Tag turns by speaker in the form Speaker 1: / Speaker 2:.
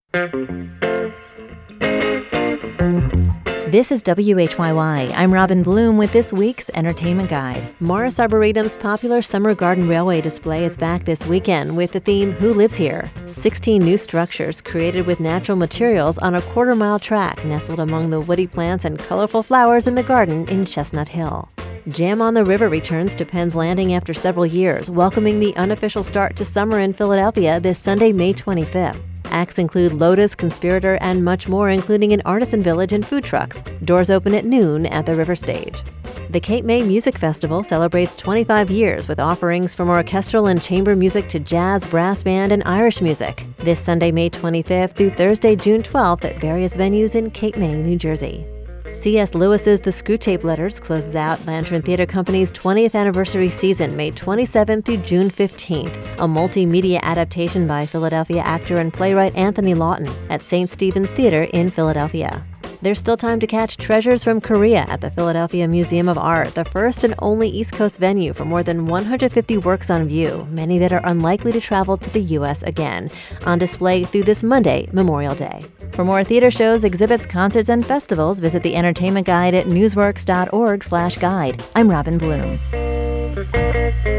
Speaker 1: This is WHYY. I'm Robin Bloom with this week's Entertainment Guide. Morris Arboretum's popular Summer Garden Railway display is back this weekend with the theme Who Lives Here? 16 new structures created with natural materials on a quarter-mile track nestled among the woody plants and colorful flowers in the garden in Chestnut Hill. Jam on the River returns to Penn's Landing after several years, welcoming the unofficial start to summer in Philadelphia this Sunday, May 25th. Acts include Lotus, Conspirator, and much more, including an artisan village and food trucks. Doors open at noon at the River Stage. The Cape May Music Festival celebrates 25 years with offerings from orchestral and chamber music to jazz, brass band, and Irish music. This Sunday, May 25th through Thursday, June 12th at various venues in Cape May, New Jersey. C.S. Lewis's The Screwtape Letters closes out Lantern Theatre Company's 20th anniversary season, May 27th through June 15th, a multimedia adaptation by Philadelphia actor and playwright Anthony Lawton at St. Stephen's Theatre in Philadelphia. There's still time to catch Treasures from Korea at the Philadelphia Museum of Art, the first and only East Coast venue for more than 150 works on view, many that are unlikely to travel to the U.S. again, on display through this Monday, Memorial Day. For more theater shows, exhibits, concerts, and festivals, visit the Entertainment Guide at newsworks.org/guide. I'm Robin Bloom.